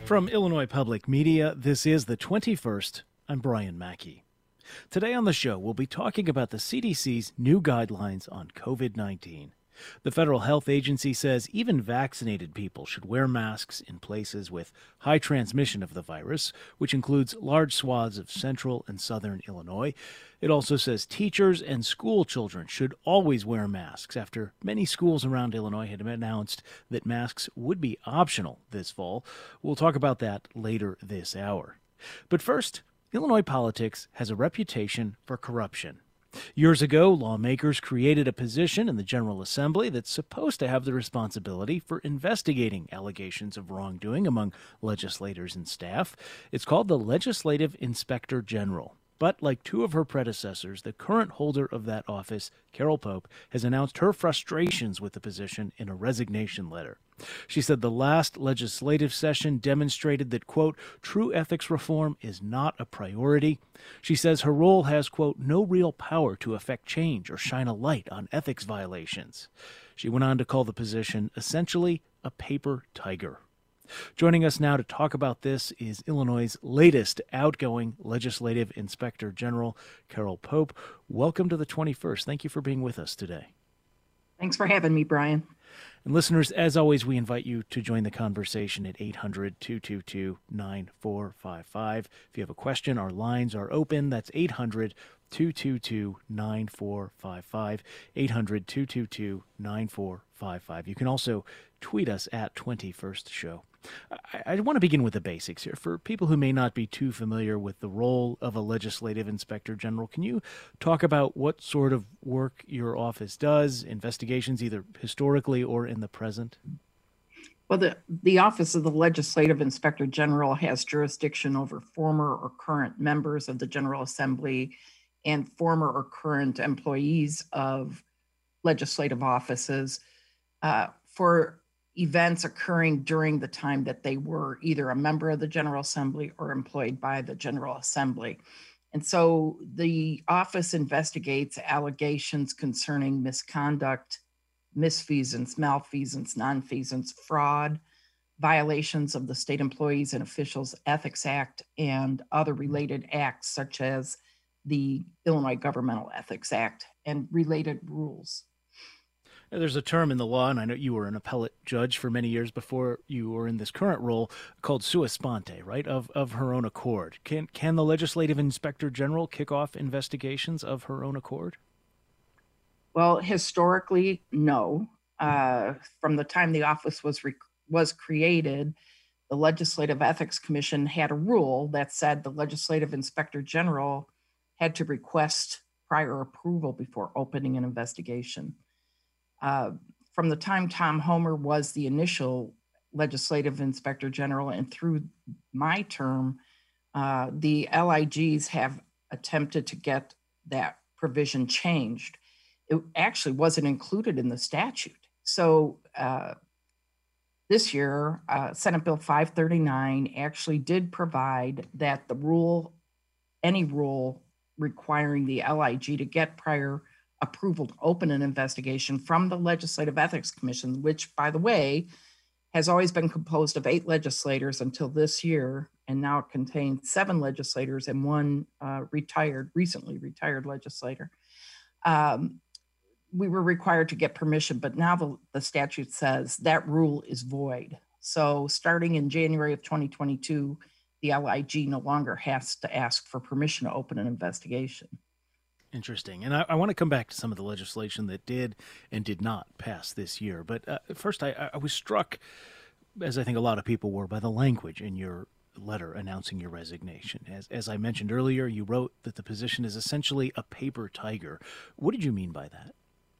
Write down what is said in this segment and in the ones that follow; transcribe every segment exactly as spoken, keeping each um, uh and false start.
From Illinois Public Media, this is the twenty-first. I'm Brian Mackey. Today on the show, we'll be talking about the C D C's new guidelines on COVID nineteen. The Federal Health Agency says even vaccinated people should wear masks in places with high transmission of the virus, which includes large swaths of central and southern Illinois. It also says teachers and school children should always wear masks after many schools around Illinois had announced that masks would be optional this fall. We'll talk about that later this hour. But first, Illinois politics has a reputation for corruption. Years ago, lawmakers created a position in the General Assembly that's supposed to have the responsibility for investigating allegations of wrongdoing among legislators and staff. It's called the Legislative Inspector General. But like two of her predecessors, the current holder of that office, Carol Pope, has announced her frustrations with the position in a resignation letter. She said the last legislative session demonstrated that, quote, true ethics reform is not a priority. She says her role has, quote, no real power to affect change or shine a light on ethics violations. She went on to call the position essentially a paper tiger. Joining us now to talk about this is Illinois' latest outgoing Legislative Inspector General, Carol Pope. Welcome to the twenty-first. Thank you for being with us today. Thanks for having me, Brian. And listeners, as always, we invite you to join the conversation at eight hundred, two two two, nine four five five. If you have a question, our lines are open. That's eight hundred, two two two, nine four five five, eight hundred, two two two, nine four five five. You can also tweet us at twenty-first show. I, I want to begin with the basics here. For people who may not be too familiar with the role of a legislative inspector general, can you talk about what sort of work your office does, investigations either historically or in the present? Well, the, the Office of the Legislative Inspector General has jurisdiction over former or current members of the General Assembly and former or current employees of legislative offices uh, for events occurring during the time that they were either a member of the General Assembly or employed by the General Assembly. And so the office investigates allegations concerning misconduct, misfeasance, malfeasance, nonfeasance, fraud, violations of the State Employees and Officials Ethics Act, and other related acts such as the Illinois Governmental Ethics Act and related rules. There's a term in the law, and I know you were an appellate judge for many years before you were in this current role, called sua sponte, right, of of her own accord. Can can the Legislative Inspector General kick off investigations of her own accord? Well, historically, no. Uh, from the time the office was re- was created, the Legislative Ethics Commission had a rule that said the Legislative Inspector General had to request prior approval before opening an investigation. Uh, from the time Tom Homer was the initial Legislative Inspector General and through my term, uh, the L I Gs have attempted to get that provision changed. It actually wasn't included in the statute. So uh, this year, uh, Senate Bill five thirty-nine actually did provide that the rule, any rule requiring the L I G to get prior approval to open an investigation from the Legislative Ethics Commission, which, by the way, has always been composed of eight legislators until this year, and now it contains seven legislators and one uh, retired, recently retired legislator. Um, we were required to get permission, but now the, the statute says that rule is void. So starting in January of twenty twenty-two, the L I G no longer has to ask for permission to open an investigation. Interesting. And I, I want to come back to some of the legislation that did and did not pass this year. But uh, first, I, I was struck, as I think a lot of people were, by the language in your letter announcing your resignation. As, as I mentioned earlier, you wrote that the position is essentially a paper tiger. What did you mean by that?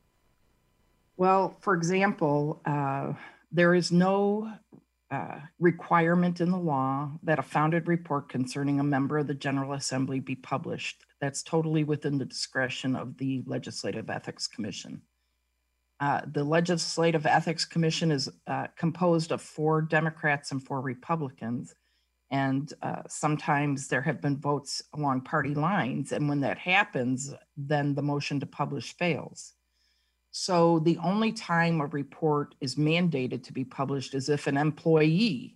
Well, for example, uh, there is no uh, requirement in the law that a founded report concerning a member of the General Assembly be published. That's totally within the discretion of the Legislative Ethics Commission. Uh, the Legislative Ethics Commission is uh, composed of four Democrats and four Republicans. And uh, sometimes there have been votes along party lines. And when that happens, then the motion to publish fails. So the only time a report is mandated to be published is if an employee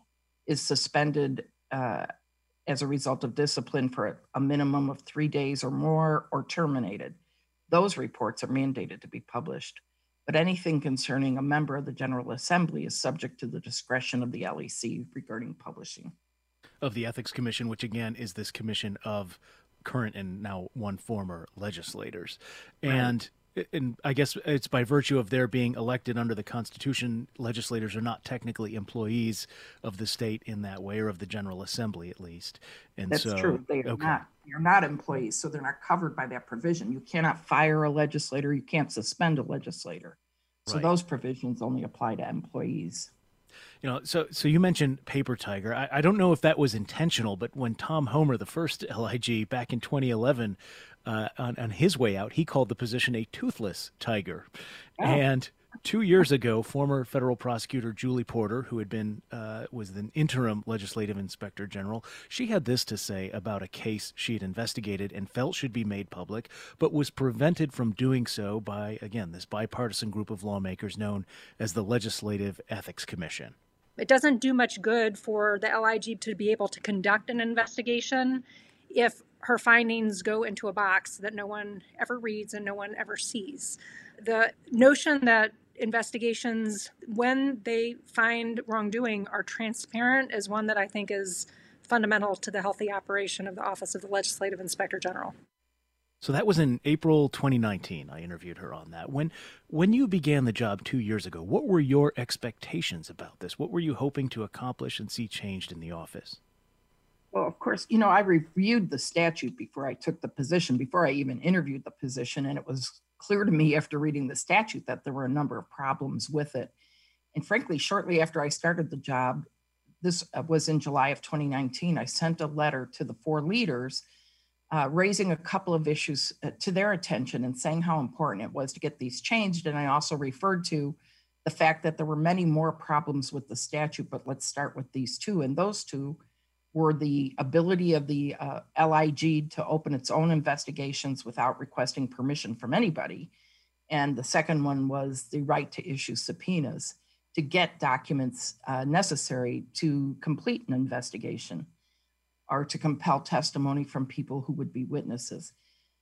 is suspended uh, as a result of discipline for a minimum of three days or more, or terminated. Those reports are mandated to be published. But anything concerning a member of the General Assembly is subject to the discretion of the L E C regarding publishing. Of the Ethics Commission, which again is this commission of current and now one former legislators. Right. And and I guess it's by virtue of their being elected under the Constitution, legislators are not technically employees of the state in that way, or of the General Assembly at least. And That's so, true. They are okay. not. You're not employees, so they're not covered by that provision. You cannot fire a legislator. You can't suspend a legislator. So Right. those provisions only apply to employees. You know, so so you mentioned Paper Tiger. I, I don't know if that was intentional, but when Tom Homer, the first L I G back in twenty eleven, uh, on, on his way out, he called the position a toothless tiger. Oh. And two years ago, former federal prosecutor Julie Porter, who had been uh, was an interim legislative inspector general, she had this to say about a case she had investigated and felt should be made public, but was prevented from doing so by, again, this bipartisan group of lawmakers known as the Legislative Ethics Commission. It doesn't do much good for the L I G to be able to conduct an investigation if her findings go into a box that no one ever reads and no one ever sees. The notion that investigations, when they find wrongdoing, are transparent is one that I think is fundamental to the healthy operation of the Office of the Legislative Inspector General. So that was in April twenty nineteen. I interviewed her on that. When when you began the job two years ago, what were your expectations about this? What were you hoping to accomplish and see changed in the office? Well, of course, you know, I reviewed the statute before I took the position, before I even interviewed the position, and it was clear to me after reading the statute that there were a number of problems with it. And frankly, shortly after I started the job, this was in July of twenty nineteen, I sent a letter to the four leaders Uh, raising a couple of issues uh, to their attention and saying how important it was to get these changed. And I also referred to the fact that there were many more problems with the statute, but let's start with these two. And those two were the ability of the uh, L I G to open its own investigations without requesting permission from anybody. And the second one was the right to issue subpoenas to get documents uh, necessary to complete an investigation, or to compel testimony from people who would be witnesses.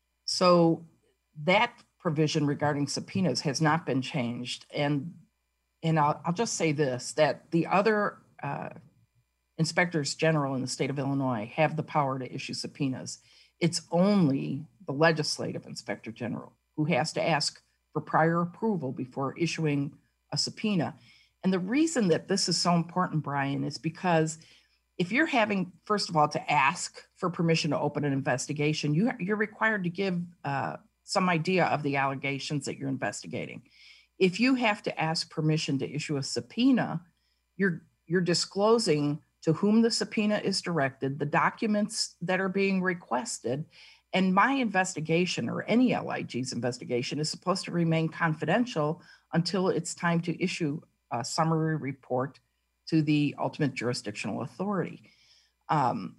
So that provision regarding subpoenas has not been changed. And, and I'll, I'll just say this, that the other uh, inspectors general in the state of Illinois have the power to issue subpoenas. It's only the legislative inspector general who has to ask for prior approval before issuing a subpoena. And the reason that this is so important, Brian, is because if you're having, first of all, to ask for permission to open an investigation, you, you're required to give uh, some idea of the allegations that you're investigating. If you have to ask permission to issue a subpoena, you're, you're disclosing to whom the subpoena is directed, the documents that are being requested, and my investigation, or any L I G's investigation, is supposed to remain confidential until it's time to issue a summary report to the ultimate jurisdictional authority. Um,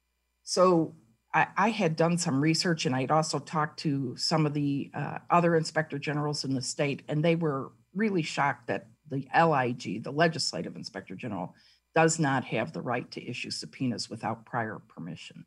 so I, I had done some research, and I had also talked to some of the uh, other inspector generals in the state, and they were really shocked that the L I G, the legislative inspector general, does not have the right to issue subpoenas without prior permission.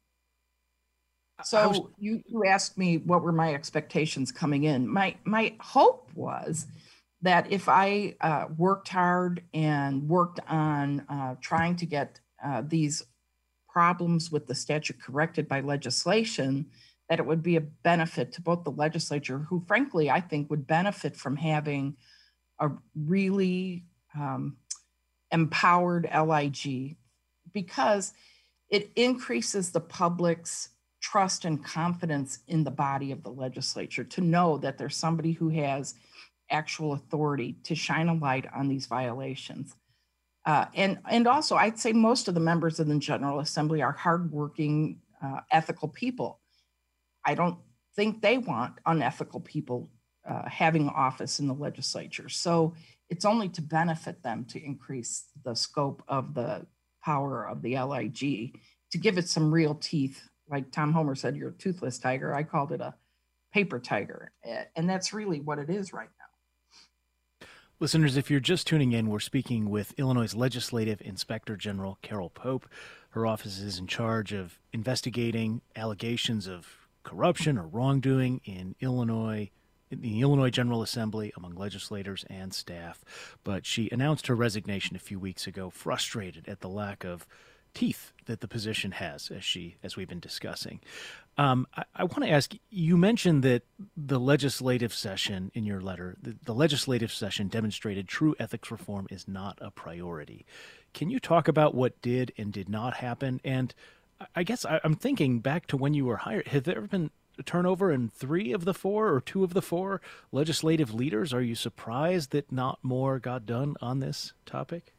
So was, you, you asked me what were my expectations coming in. My, my hope was that if I uh, worked hard and worked on uh, trying to get uh, these problems with the statute corrected by legislation, that it would be a benefit to both the legislature, who frankly I think would benefit from having a really um, empowered L I G, because it increases the public's trust and confidence in the body of the legislature to know that there's somebody who has actual authority to shine a light on these violations. Uh, and, and also, I'd say most of the members of the General Assembly are hardworking, uh, ethical people. I don't think they want unethical people uh, having office in the legislature. So it's only to benefit them to increase the scope of the power of the L I G, to give it some real teeth. Like Tom Homer said, you're a toothless tiger. I called it a paper tiger. And that's really what it is right now. Listeners, if you're just tuning in, we're speaking with Illinois' Legislative Inspector General Carol Pope. Her office is in charge of investigating allegations of corruption or wrongdoing in Illinois, in the Illinois General Assembly among legislators and staff. But she announced her resignation a few weeks ago, frustrated at the lack of teeth that the position has, as she as we've been discussing. Um, I, I want to ask, you mentioned that the legislative session in your letter, the, the legislative session demonstrated true ethics reform is not a priority. Can you talk about what did and did not happen? And I guess I, I'm thinking back to when you were hired. Have there ever been a turnover in three of the four or two of the four legislative leaders? Are you surprised that not more got done on this topic?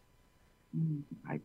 I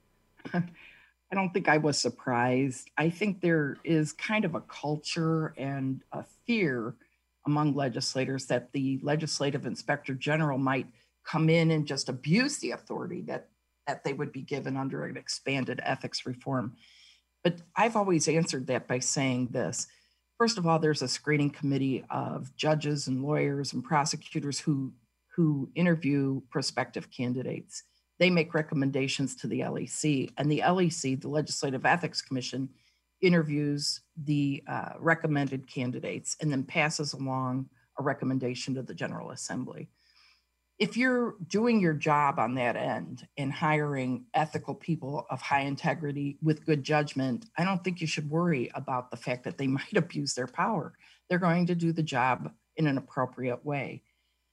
I don't think I was surprised. I think there is kind of a culture and a fear among legislators that the legislative inspector general might come in and just abuse the authority that, that they would be given under an expanded ethics reform. But I've always answered that by saying this. First of all, there's a screening committee of judges and lawyers and prosecutors who, who interview prospective candidates. They make recommendations to the L E C, and the L E C, the Legislative Ethics Commission, interviews the uh, recommended candidates and then passes along a recommendation to the General Assembly. If you're doing your job on that end and hiring ethical people of high integrity with good judgment, I don't think you should worry about the fact that they might abuse their power. They're going to do the job in an appropriate way.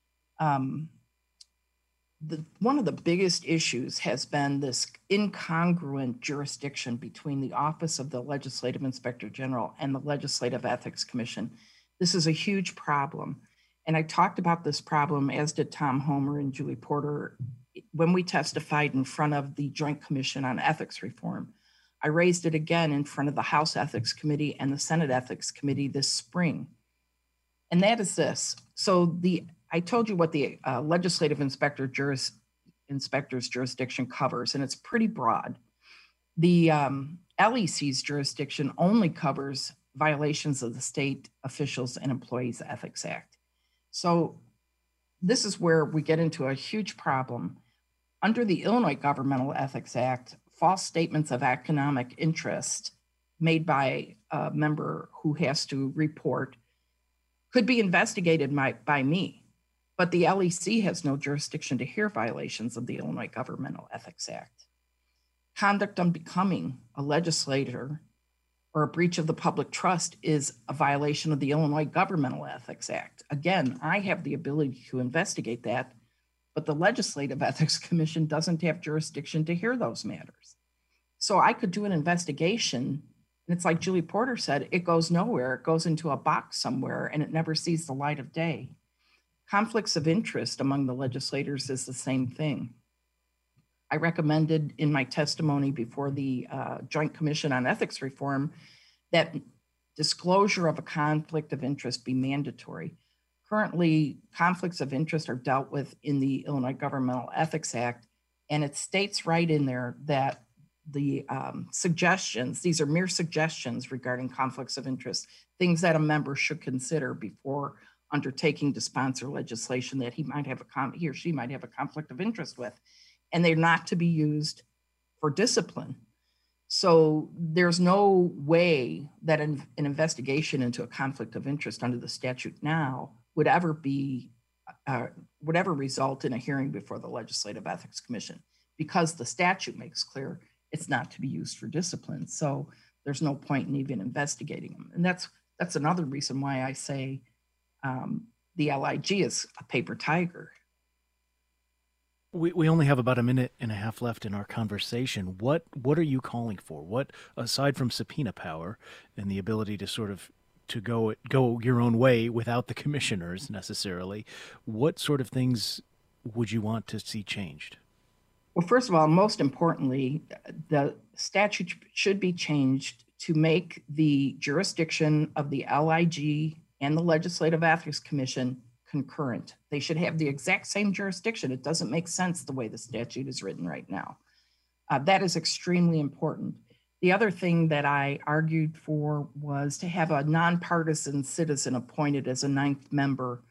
Um, The, one of the biggest issues has been this incongruent jurisdiction between the Office of the Legislative Inspector General and the Legislative Ethics Commission. This is a huge problem. And I talked about this problem, as did Tom Homer and Julie Porter, when we testified in front of the Joint Commission on Ethics Reform. I raised it again in front of the House Ethics Committee and the Senate Ethics Committee this spring. And that is this. So the I told you what the uh, legislative inspector juris, inspector's jurisdiction covers, and it's pretty broad. The um, L E C's jurisdiction only covers violations of the State Officials and Employees Ethics Act. So this is where we get into a huge problem. Under the Illinois Governmental Ethics Act, false statements of economic interest made by a member who has to report could be investigated by, by me. But the L E C has no jurisdiction to hear violations of the Illinois Governmental Ethics Act. Conduct unbecoming a legislator or a breach of the public trust is a violation of the Illinois Governmental Ethics Act. Again, I have the ability to investigate that, but the Legislative Ethics Commission doesn't have jurisdiction to hear those matters. So I could do an investigation, and it's like Julie Porter said, it goes nowhere. It goes into a box somewhere, and it never sees the light of day. Conflicts of interest among the legislators is the same thing. I recommended in my testimony before the uh, Joint Commission on Ethics Reform that disclosure of a conflict of interest be mandatory. Currently, conflicts of interest are dealt with in the Illinois Governmental Ethics Act, and it states right in there that the um, suggestions, these are mere suggestions regarding conflicts of interest, things that a member should consider before undertaking to sponsor legislation that he might have a con- he or she might have a conflict of interest with, and they're not to be used for discipline. So there's no way that an, an investigation into a conflict of interest under the statute now would ever be uh, would ever result in a hearing before the Legislative Ethics Commission, because the statute makes clear it's not to be used for discipline. So there's no point in even investigating them, and that's that's another reason why I say Um, the L I G is a paper tiger. We we only have about a minute and a half left in our conversation. What what are you calling for? What, aside from subpoena power and the ability to sort of to go go your own way without the commissioners necessarily, what sort of things would you want to see changed? Well, first of all, most importantly, the statute should be changed to make the jurisdiction of the L I G and the Legislative Ethics Commission concurrent. They should have the exact same jurisdiction. It doesn't make sense the way the statute is written right now. Uh, that is extremely important. The other thing that I argued for was to have a nonpartisan citizen appointed as a ninth member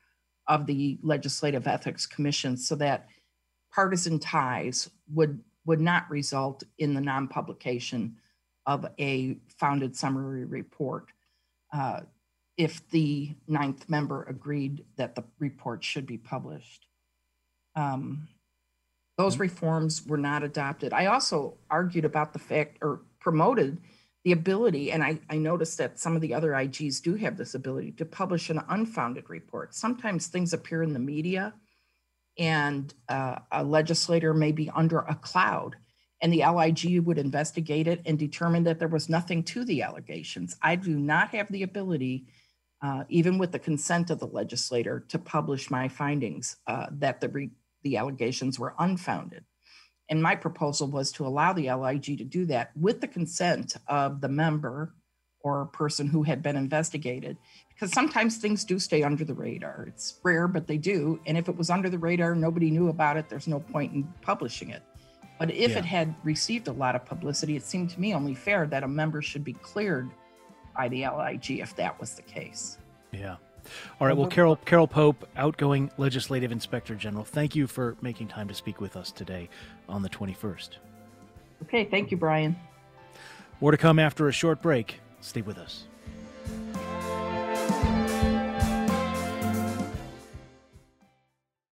of the Legislative Ethics Commission so that partisan ties would, would not result in the non-publication of a founded summary report uh, if the ninth member agreed that the report should be published. Um, those reforms were not adopted. I also argued about the fact, or promoted the ability, and I, I noticed that some of the other I Gs do have this ability to publish an unfounded report. Sometimes things appear in the media and uh, a legislator may be under a cloud, and the L I G would investigate it and determine that there was nothing to the allegations. I do not have the ability, uh, even with the consent of the legislator, to publish my findings uh, that the, re- the allegations were unfounded. And my proposal was to allow the L I G to do that with the consent of the member or person who had been investigated, because sometimes things do stay under the radar. It's rare, but they do. And if it was under the radar, nobody knew about it, there's no point in publishing it. But if Yeah. it had received a lot of publicity, it seemed to me only fair that a member should be cleared by the L I G if that was the case. Yeah. All right. Well, Carol Carol Pope, outgoing Legislative Inspector General, thank you for making time to speak with us today on the twenty-first. Okay, thank you, Brian. More to come after a short break. Stay with us.